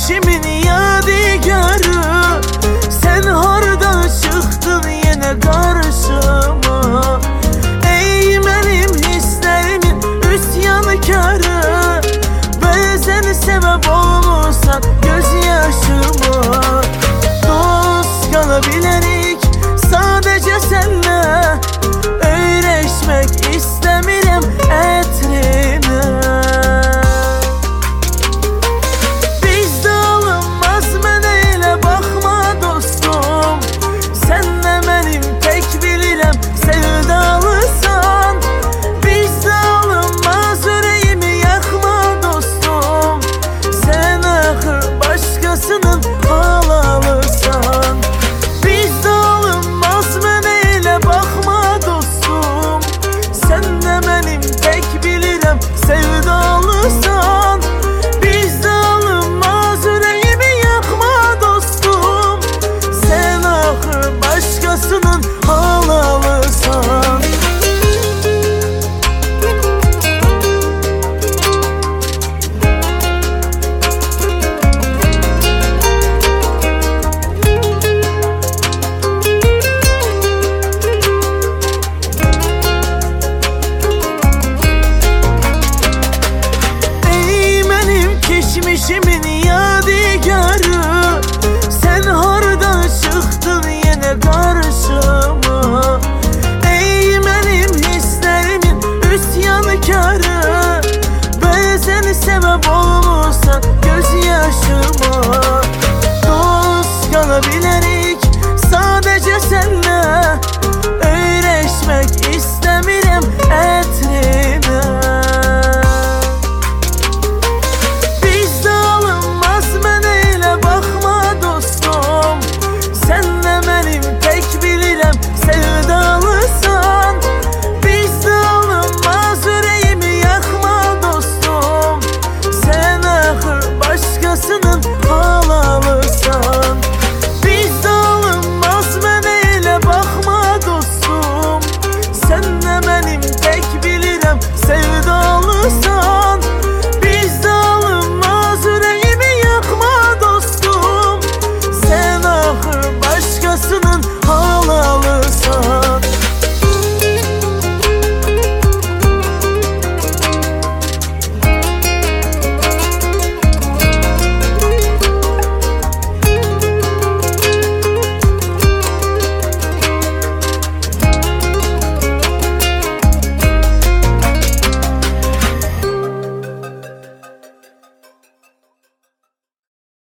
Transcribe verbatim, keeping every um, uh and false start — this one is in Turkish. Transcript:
Geçmişimin yadigarı, sen harda çıktın yine karşıma. Ey benim hislerimin üsyankarı, bazen sebep olmuşsan gözyaşıma. Dost kalabilerik sadece senle, öğreşmek istemirim etrine. Sevdalısan bizde alınmaz, yüreğimi yakma dostum. Sen ahır başkasının halalısan. Geçmişimin yadigarı, sen harda çıktın yine karşıma. Ey benim hislerimin üsyankarı, bazen sebep olmuşsan gözyaşıma. Dost kalabilerik sadece senle, öğreşmek istemirim etrine. Sevdalısan bizde alınmaz, yüreğimi yakma dostum. Sen ahır başkasının halalısan. Bizde alınmaz, ben öyle bakma dostum. Sen de benim tek bilirem sevdalısın.